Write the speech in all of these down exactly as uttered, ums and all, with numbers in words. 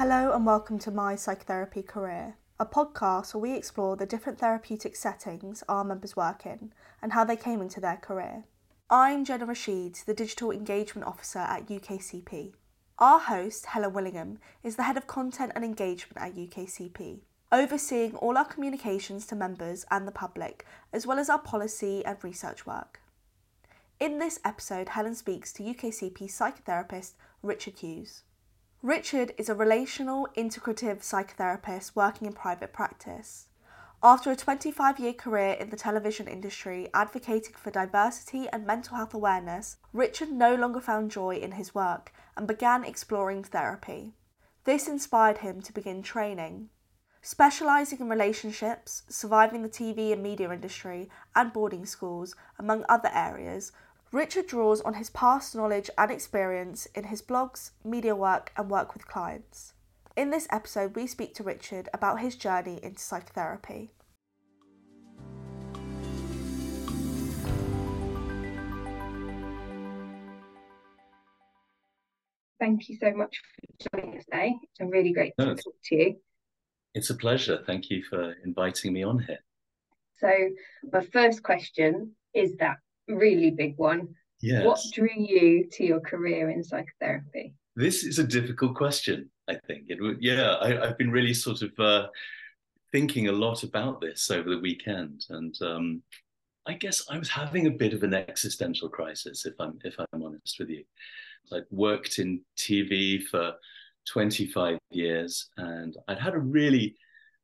Hello and welcome to My Psychotherapy Career, a podcast where we explore the different therapeutic settings our members work in and how they came into their career. I'm Jenna Rashid, the Digital Engagement Officer at U K C P. Our host, Helen Willingham, is the Head of Content and Engagement at U K C P, overseeing all our communications to members and the public, as well as our policy and research work. In this episode, Helen speaks to U K C P psychotherapist Richard Hughes. Richard is a relational, integrative psychotherapist working in private practice. After a twenty-five-year career in the television industry advocating for diversity and mental health awareness, Richard no longer found joy in his work and began exploring therapy. This inspired him to begin training. Specialising in relationships, surviving the T V and media industry, and boarding schools, among other areas, Richard draws on his past knowledge and experience in his blogs, media work, and work with clients. In this episode, we speak to Richard about his journey into psychotherapy. Thank you so much for joining us today. It's really great to No, talk to you. It's a pleasure. Thank you for inviting me on here. So my first question is that really big one. Yes. What drew you to your career in psychotherapy? This is a difficult question, I think. It would, yeah, I, I've been really sort of uh, thinking a lot about this over the weekend. And um, I guess I was having a bit of an existential crisis, if I'm, if I'm honest with you. I'd worked in T V for twenty-five years and I'd had a really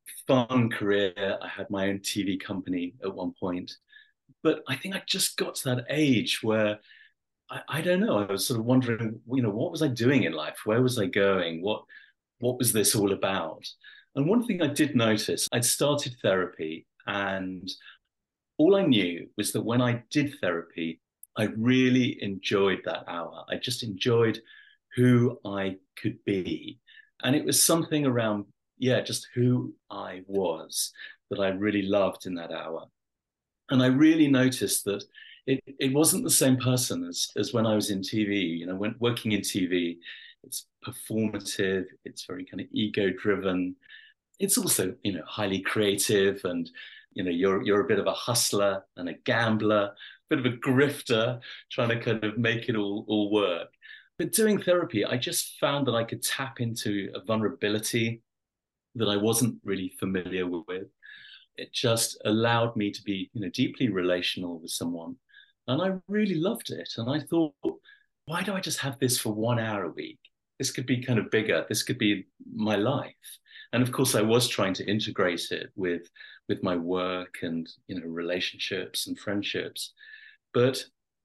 fun career. I had my own T V company at one point. But I think I just got to that age where, I, I don't know, I was sort of wondering, you know, what was I doing in life? Where was I going? What, what was this all about? And one thing I did notice, I'd started therapy and all I knew was that when I did therapy, I really enjoyed that hour. I just enjoyed who I could be. And it was something around, yeah, just who I was that I really loved in that hour. And I really noticed that it, it wasn't the same person as, as when I was in T V. You know, when working in T V, it's performative, it's very kind of ego-driven. It's also, you know, highly creative and, you know, you're you're a bit of a hustler and a gambler, a bit of a grifter, trying to kind of make it all, all work. But doing therapy, I just found that I could tap into a vulnerability that I wasn't really familiar with. It just allowed me to be, you know, deeply relational with someone. And I really loved it. And I thought, why do I just have this for one hour a week? This could be kind of bigger. This could be my life. And of course, I was trying to integrate it with, with my work and, you know, relationships and friendships. But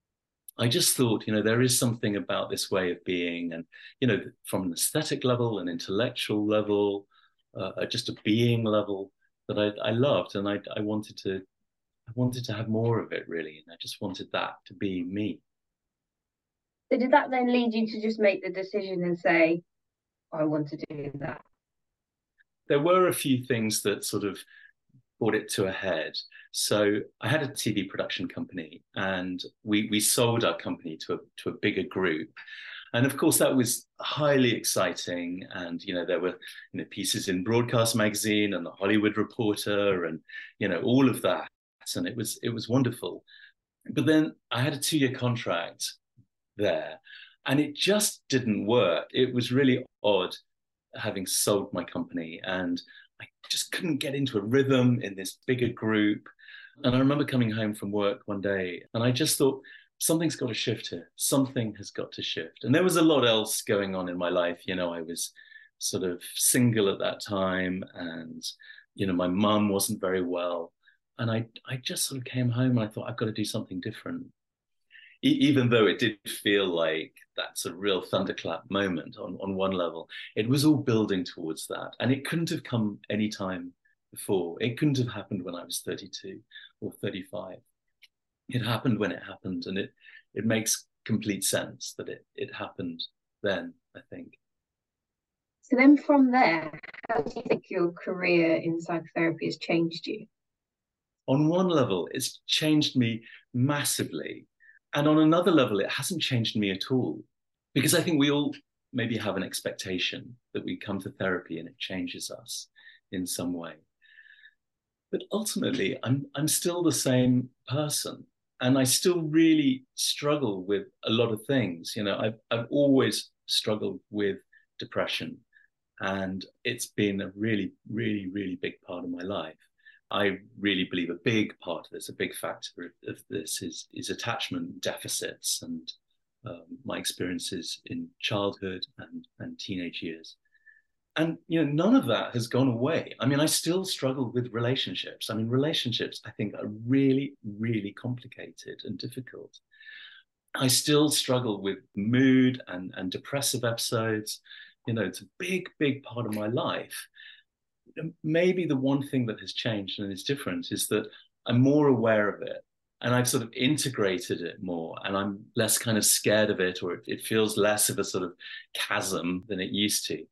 I just thought, you know, there is something about this way of being. And, you know, from an aesthetic level, an intellectual level, uh, just a being level, that I, I loved, and I, I wanted to, I wanted to have more of it really, and I just wanted that to be me. So did that then lead you to just make the decision and say, I want to do that? There were a few things that sort of brought it to a head. So I had a T V production company, and we we sold our company to a to a bigger group. And of course, that was highly exciting. And, you know, there were, you know, pieces in Broadcast Magazine and the Hollywood Reporter and, you know, all of that. And it was, it was wonderful. But then I had a two-year contract there and it just didn't work. It was really odd having sold my company and I just couldn't get into a rhythm in this bigger group. And I remember coming home from work one day and I just thought, something's got to shift here. Something has got to shift. And there was a lot else going on in my life. You know, I was sort of single at that time and, you know, my mum wasn't very well. And I, I just sort of came home and I thought, I've got to do something different. E- even though it did feel like that's a real thunderclap moment on, on one level, it was all building towards that. And it couldn't have come any time before. It couldn't have happened when I was thirty-two or thirty-five. It happened when it happened, and it it makes complete sense that it it happened then, I think. So then from there, how do you think your career in psychotherapy has changed you? On one level, it's changed me massively. And on another level, it hasn't changed me at all. Because I think we all maybe have an expectation that we come to therapy and it changes us in some way. But ultimately, I'm I'm still the same person, and I still really struggle with a lot of things. You know, I've I've always struggled with depression, and it's been a really, really, really big part of my life. I really believe a big part of this, a big factor of this is, is attachment deficits and um, my experiences in childhood and, and teenage years. And, you know, none of that has gone away. I mean, I still struggle with relationships. I mean, relationships, I think, are really, really complicated and difficult. I still struggle with mood and, and depressive episodes. You know, it's a big, big part of my life. Maybe the one thing that has changed and is different is that I'm more aware of it, and I've sort of integrated it more, and I'm less kind of scared of it, or it, it feels less of a sort of chasm than it used to.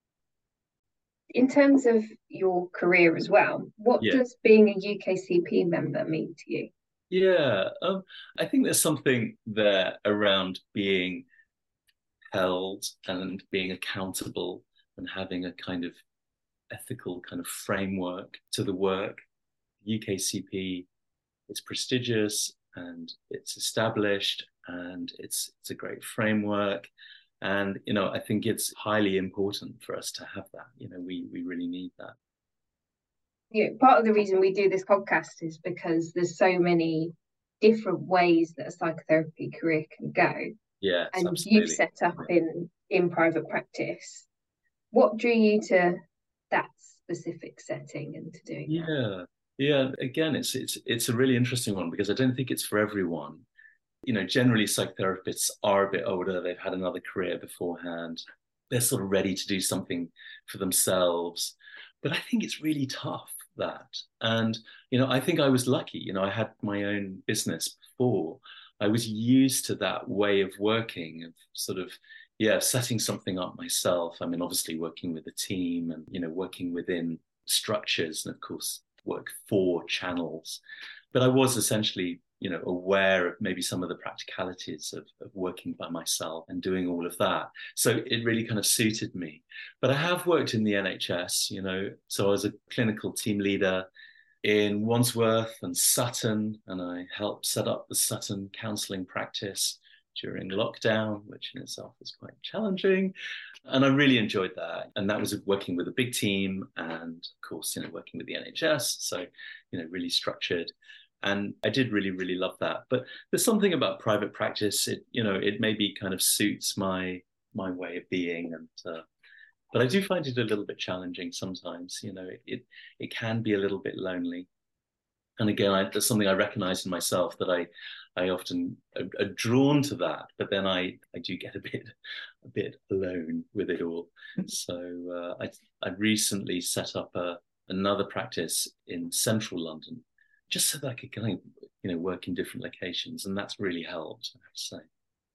In terms of your career as well, what Yeah. does being a U K C P member mean to you? Yeah, um, I think there's something there around being held and being accountable and having a kind of ethical kind of framework to the work. U K C P, it's prestigious and it's established and it's it's a great framework. And, you know, I think it's highly important for us to have that. You know, we we really need that. Yeah, part of the reason we do this podcast is because there's so many different ways that a psychotherapy career can go. Yeah, and absolutely. You've set up in in private practice. What drew you to that specific setting and to doing yeah. that? Yeah, again, it's it's it's a really interesting one because I don't think it's for everyone. You know, generally psychotherapists are a bit older, they've had another career beforehand, they're sort of ready to do something for themselves. But I think it's really tough, that. And, you know, I think I was lucky. You know, I had my own business before. I was used to that way of working, of sort of, yeah, setting something up myself. I mean, obviously working with a team and, you know, working within structures and, of course, work for channels. But I was essentially, you know, aware of maybe some of the practicalities of, of working by myself and doing all of that. So it really kind of suited me. But I have worked in the N H S, you know, so I was a clinical team leader in Wandsworth and Sutton, and I helped set up the Sutton counselling practice during lockdown, which in itself was quite challenging. And I really enjoyed that. And that was working with a big team and, of course, you know, working with the N H S. So, you know, really structured. And I did really, really love that. But there's something about private practice. It, you know, it maybe kind of suits my my way of being. And uh, but I do find it a little bit challenging sometimes. You know, it it, it can be a little bit lonely. And again, I, there's something I recognize in myself that I I often are, are drawn to that, but then I I do get a bit a bit alone with it all. So uh, I I recently set up a another practice in central London, just so that I could kind of, you know, work in different locations, and that's really helped, I have to say.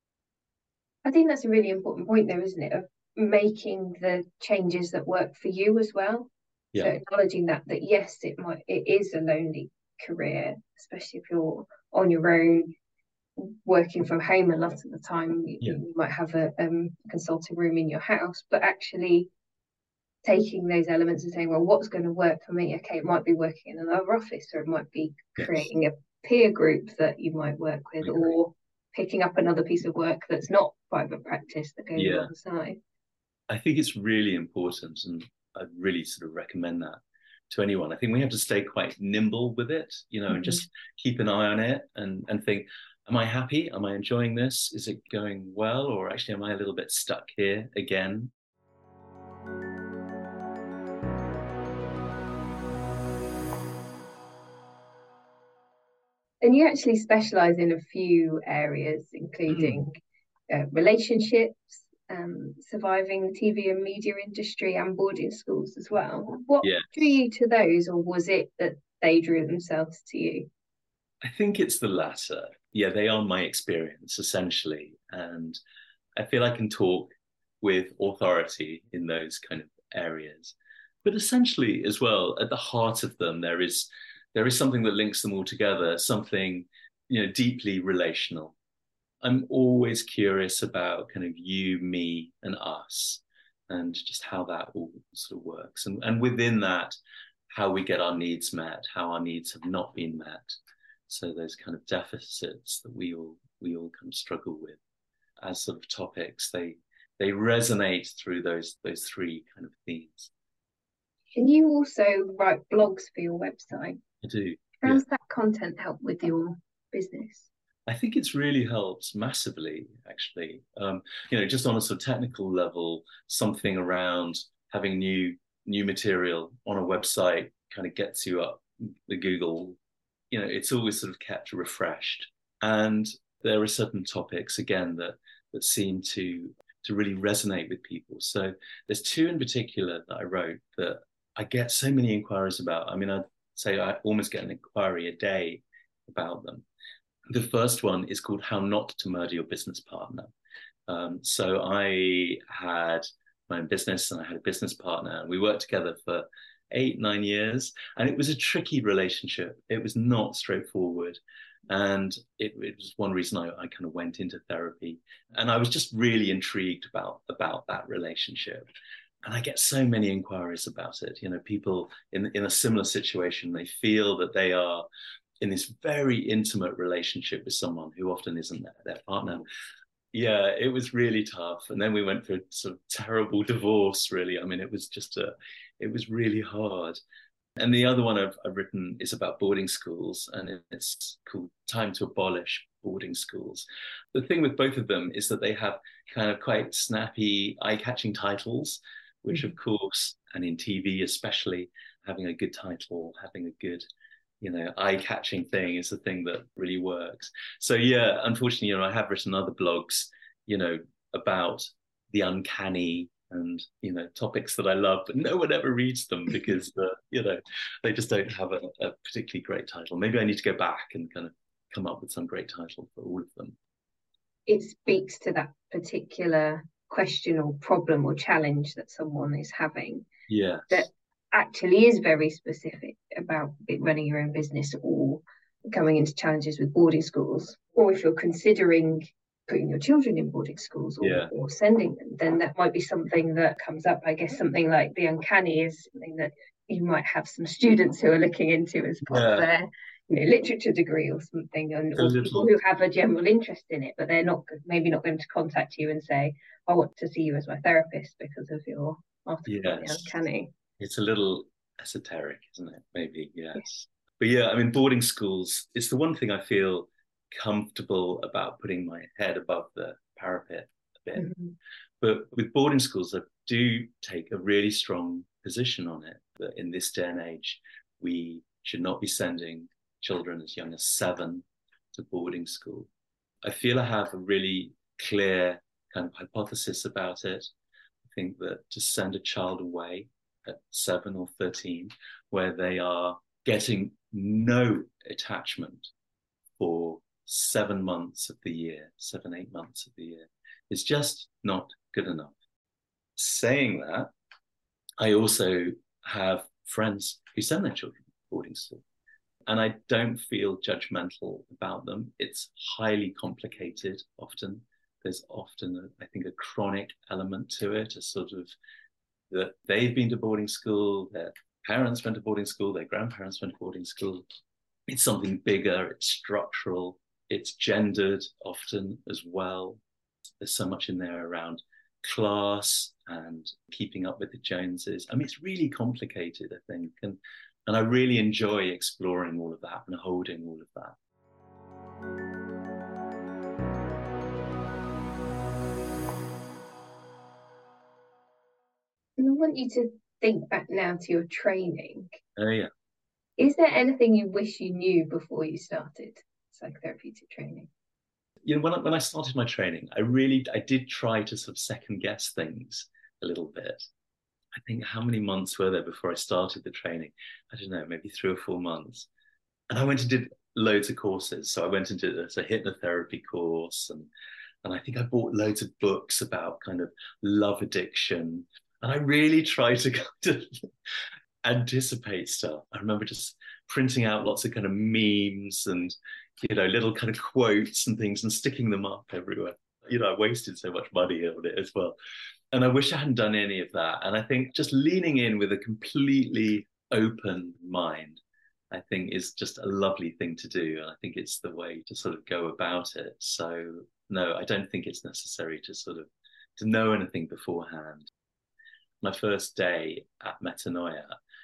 I think that's a really important point, though, isn't it, of making the changes that work for you as well. Yeah. So acknowledging that that yes, it might it is a lonely career, especially if you're on your own, working from home a lot of the time. You, Yeah. you might have a um, consulting room in your house, but actually taking those elements and saying, well, what's going to work for me? Okay, it might be working in another office, or it might be creating yes. a peer group that you might work with, or picking up another piece of work that's not private practice that goes yeah. alongside. I think it's really important, and I'd really sort of recommend that to anyone. I think we have to stay quite nimble with it, you know, mm-hmm. and just keep an eye on it and, and think, am I happy? Am I enjoying this? Is it going well? Or actually, am I a little bit stuck here again? And you actually specialise in a few areas, including mm. uh, relationships, um, surviving the T V and media industry, and boarding schools as well. What yes. drew you to those, or was it that they drew themselves to you? I think it's the latter. Yeah, they are my experience, essentially. And I feel I can talk with authority in those kind of areas. But essentially, as well, at the heart of them, there is there is something that links them all together, something, you know, deeply relational. I'm always curious about kind of you, me, and us, and just how that all sort of works. And, and within that, how we get our needs met, how our needs have not been met. So those kind of deficits that we all we all kind of struggle with as sort of topics, they they resonate through those those three kind of themes. Can you also write blogs for your website? I do. How does yeah. that content help with your business? I think it's really helped massively, actually. Um, you know, just on a sort of technical level, something around having new new material on a website kind of gets you up the Google. You know, it's always sort of kept refreshed. And there are certain topics, again, that that seem to to really resonate with people. So there's two in particular that I wrote that I get so many inquiries about. I mean, I'd say I almost get an inquiry a day about them. The first one is called How Not to Murder Your Business Partner. Um, so I had my own business and I had a business partner, and we worked together for eight, nine years. And it was a tricky relationship. It was not straightforward. And it, it was one reason I, I kind of went into therapy. And I was just really intrigued about, about that relationship. And I get so many inquiries about it. You know, people in, in a similar situation, they feel that they are in this very intimate relationship with someone who often isn't their, their partner. Yeah, it was really tough. And then we went through a sort of terrible divorce, really. I mean, it was just a, it was really hard. And the other one I've, I've written is about boarding schools, and it's called Time to Abolish Boarding Schools. The thing with both of them is that they have kind of quite snappy, eye-catching titles, which of course, and in T V especially, having a good title, having a good, you know, eye-catching thing is the thing that really works. So yeah, unfortunately, you know, I have written other blogs, you know, about the uncanny and, you know, topics that I love, but no one ever reads them because, uh, you know, they just don't have a, a particularly great title. Maybe I need to go back and kind of come up with some great title for all of them. It speaks to that particular question or problem or challenge that someone is having. Yes. That actually is very specific about it, running your own business or coming into challenges with boarding schools, or if you're considering putting your children in boarding schools or, yeah. or sending them, then that might be something that comes up. I guess something like the uncanny is something that you might have some students who are looking into as part yeah. of their, you know, literature degree or something, and or little... people who have a general interest in it, but they're not maybe not going to contact you and say, I want to see you as my therapist because of your article yes. on the uncanny. It's a little esoteric, isn't it? Maybe, yes. yes. But yeah, I mean, boarding schools, it's the one thing I feel comfortable about putting my head above the parapet a bit. Mm-hmm. But with boarding schools, I do take a really strong position on it, that in this day and age, we should not be sending children as young as seven to boarding school. I feel I have a really clear kind of hypothesis about it. I think that to send a child away at seven or thirteen, where they are getting no attachment for seven months of the year, seven, eight months of the year, is just not good enough. Saying that, I also have friends who send their children to boarding school, and I don't feel judgmental about them. It's highly complicated often. There's often, a, I think, a chronic element to it, a sort of that they've been to boarding school, their parents went to boarding school, their grandparents went to boarding school. It's something bigger, it's structural, it's gendered often as well. There's so much in there around class and keeping up with the Joneses. I mean, it's really complicated, I think. And, and I really enjoy exploring all of that and holding all of that. And I want you to think back now to your training. Oh, yeah. Is there anything you wish you knew before you started psychotherapeutic training? You know, when I, when I started my training, I really, I did try to sort of second guess things a little bit. I think how many months were there before I started the training? I don't know, maybe three or four months. And I went and did loads of courses. So I went and did a, a hypnotherapy course, and, and I think I bought loads of books about kind of love addiction. And I really tried to kind of anticipate stuff. I remember just printing out lots of kind of memes and you know, little kind of quotes and things and sticking them up everywhere. You know, I wasted so much money on it as well. And I wish I hadn't done any of that. And I think just leaning in with a completely open mind, I think is just a lovely thing to do. And I think it's the way to sort of go about it. So no, I don't think it's necessary to sort of to know anything beforehand. My first day at Metanoia,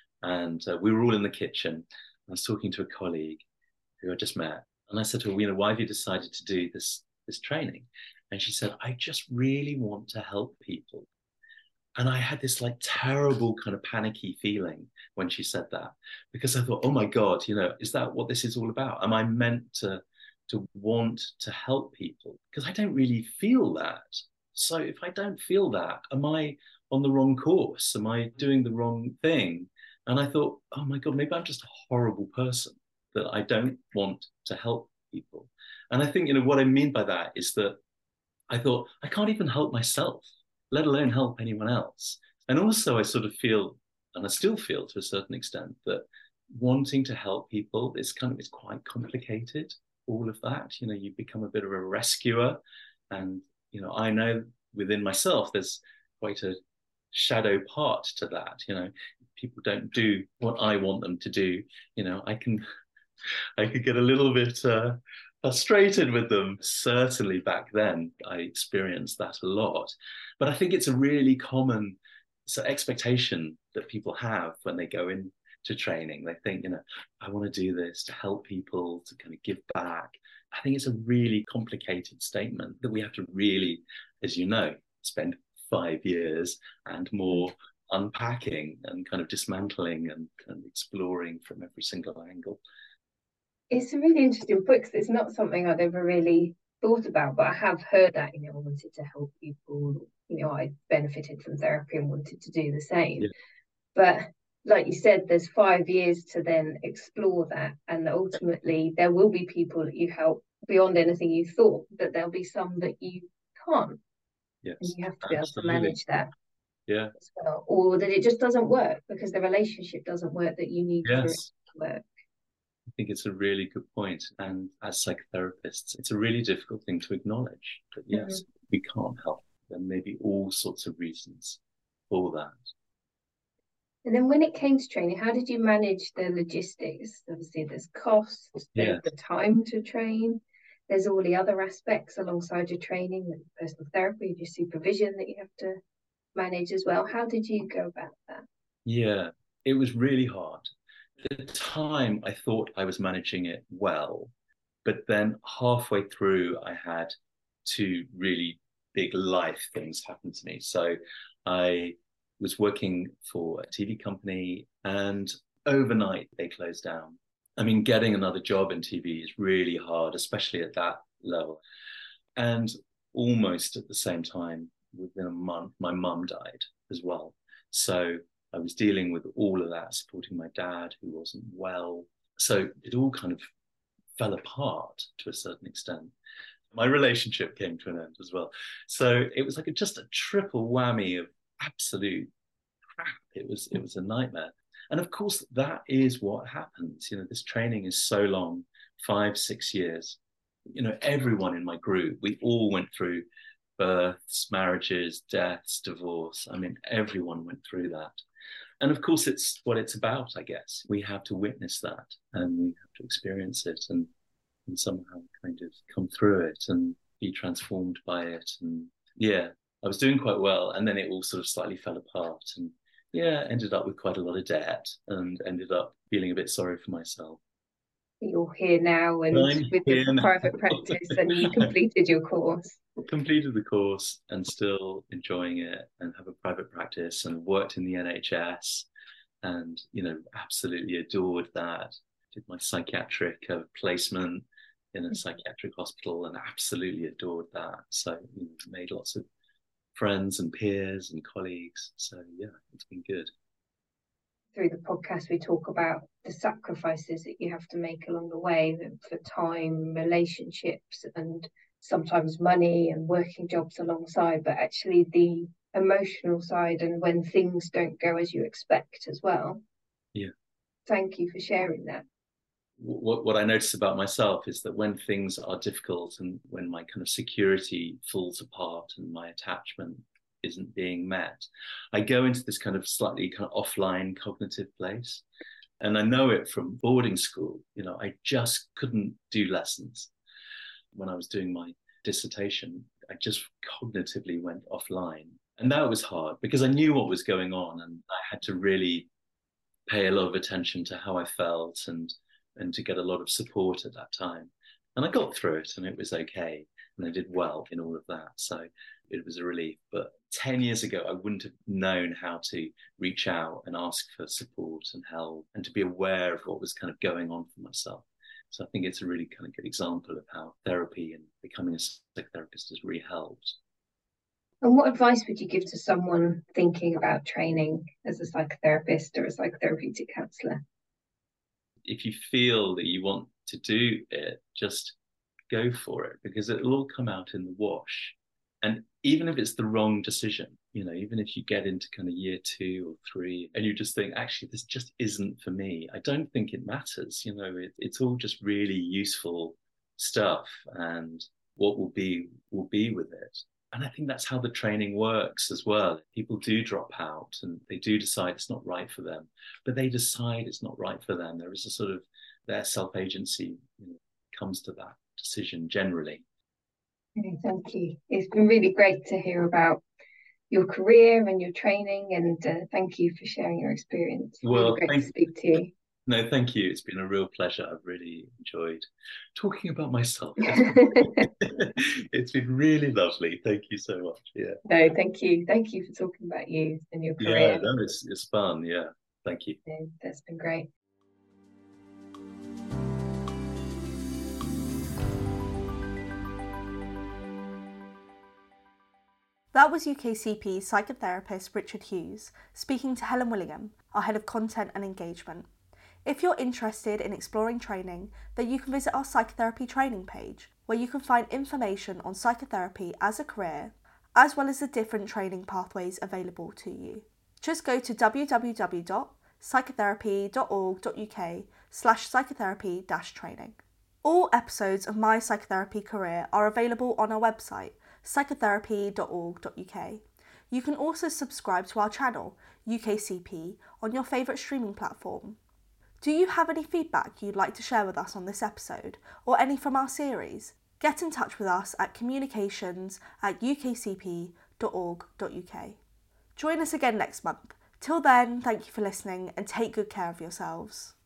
and uh, we were all in the kitchen. I was talking to a colleague who I just met, and I said to her, you know, why have you decided to do this this training? And she said, I just really want to help people. And I had this like terrible kind of panicky feeling when she said that, because I thought, oh my God, you know, is that what this is all about? Am I meant to, to want to help people? Because I don't really feel that. So if I don't feel that, am I on the wrong course? Am I doing the wrong thing? And I thought, oh my God, maybe I'm just a horrible person, that I don't want to help people. And I think, you know, what I mean by that is that I thought, I can't even help myself, let alone help anyone else. And also I sort of feel, and I still feel to a certain extent, that wanting to help people is kind of, it's quite complicated, all of that. You know, you become a bit of a rescuer. And, you know, I know within myself, there's quite a shadow part to that. You know, people don't do what I want them to do. You know, I can, I could get a little bit uh, frustrated with them. Certainly back then, I experienced that a lot. But I think it's a really common so expectation that people have when they go into training. They think, you know, I want to do this to help people, to kind of give back. I think it's a really complicated statement that we have to really, as you know, spend five years and more unpacking and kind of dismantling and, and exploring from every single angle. It's a really interesting book because it's not something I'd ever really thought about, but I have heard that, you know, I wanted to help people, you know, I benefited from therapy and wanted to do the same. Yeah. But like you said, there's five years to then explore that. And ultimately there will be people that you help beyond anything you thought, but there'll be some that you can't. Yes, and you have to be absolutely. able to manage that. Yeah. As well. Or that it just doesn't work because the relationship doesn't work that you need yes. for it to work. I think it's a really good point. And as psychotherapists, it's a really difficult thing to acknowledge that, yes, mm-hmm. we can't help. There may be all sorts of reasons for that. And then when it came to training, how did you manage the logistics? Obviously, there's costs, there's yeah. the time to train, there's all the other aspects alongside your training, and personal therapy, your supervision that you have to manage as well. How did you go about that? Yeah, it was really hard. At the time, I thought I was managing it well, but then halfway through, I had two really big life things happen to me. So I was working for a T V company, and overnight they closed down. I mean, getting another job in T V is really hard, especially at that level. And almost at the same time, within a month, my mum died as well. So I was dealing with all of that, supporting my dad who wasn't well. So it all kind of fell apart to a certain extent. My relationship came to an end as well. So it was like a, just a triple whammy of absolute crap. It was, it was a nightmare. And of course, that is what happens. You know, this training is so long, five, six years. You know, everyone in my group, we all went through births, marriages, deaths, divorce. I mean, everyone went through that. And of course, it's what it's about, I guess. We have to witness that and we have to experience it and, and somehow kind of come through it and be transformed by it. And yeah, I was doing quite well. And then it all sort of slightly fell apart. And yeah, ended up with quite a lot of debt and ended up feeling a bit sorry for myself. You're here now and I'm with your private practice and you completed your course. Completed the course and still enjoying it and have a private practice and worked in the N H S and, you know, absolutely adored that. Did my psychiatric uh, placement in a mm-hmm. psychiatric hospital and absolutely adored that. So, you know, made lots of friends and peers and colleagues. So, yeah, it's been good. Through the podcast, we talk about the sacrifices that you have to make along the way for time, relationships, and sometimes money and working jobs alongside, but actually the emotional side and when things don't go as you expect as well. Yeah. Thank you for sharing that. what, what I notice about myself is that when things are difficult and when my kind of security falls apart and my attachment isn't being met, I go into this kind of slightly kind of offline cognitive place. And I know it from boarding school. You know, I just couldn't do lessons. When I was doing my dissertation, I just cognitively went offline. And that was hard because I knew what was going on and I had to really pay a lot of attention to how I felt and and to get a lot of support at that time. And I got through it and it was okay. And I did well in all of that. So it was a relief. But ten years ago, I wouldn't have known how to reach out and ask for support and help and to be aware of what was kind of going on for myself. So I think it's a really kind of good example of how therapy and becoming a psychotherapist has really helped. And what advice would you give to someone thinking about training as a psychotherapist or a psychotherapeutic counsellor? If you feel that you want to do it, just go for it because it'll all come out in the wash. And even if it's the wrong decision, you know, even if you get into kind of year two or three and you just think, actually, this just isn't for me, I don't think it matters. You know, it, it's all just really useful stuff and what will be, will be with it. And I think that's how the training works as well. People do drop out and they do decide it's not right for them, but they decide it's not right for them. There is a sort of their self-agency, you know, comes to that decision generally. Okay, thank you. It's been really great to hear about your career and your training, and uh, thank you for sharing your experience. Well, really great thank, to speak to you. No, thank you. It's been a real pleasure. I've really enjoyed talking about myself. It's been really lovely. Thank you so much. Yeah. No, thank you. Thank you for talking about you and your career. Yeah, no, it's, it's fun. Yeah. Thank you. No, that's been great. That was U K C P psychotherapist Richard Hughes speaking to Helen Willingham, our Head of Content and Engagement. If you're interested in exploring training, then you can visit our psychotherapy training page, where you can find information on psychotherapy as a career, as well as the different training pathways available to you. Just go to w w w dot psychotherapy dot org dot u k slash psychotherapy dash training. All episodes of My Psychotherapy Career are available on our website, psychotherapy dot org dot u k. You can also subscribe to our channel, U K C P, on your favourite streaming platform. Do you have any feedback you'd like to share with us on this episode, or any from our series? Get in touch with us at communications at u k c p dot org dot u k. Join us again next month. Till then, thank you for listening and take good care of yourselves.